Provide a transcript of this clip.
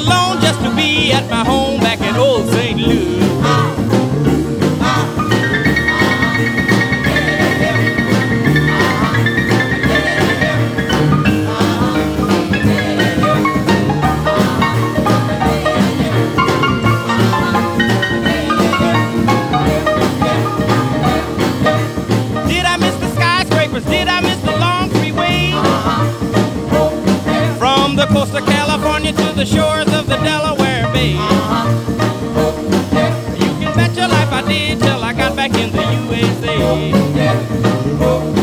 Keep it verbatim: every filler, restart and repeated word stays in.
alone just to be at my home back in old Saint Louis. Did I miss the skyscrapers? Did I miss the long freeway? From the coast of California to the shores of the Delaware Bay. You can bet your life I did till I got back in the U S A.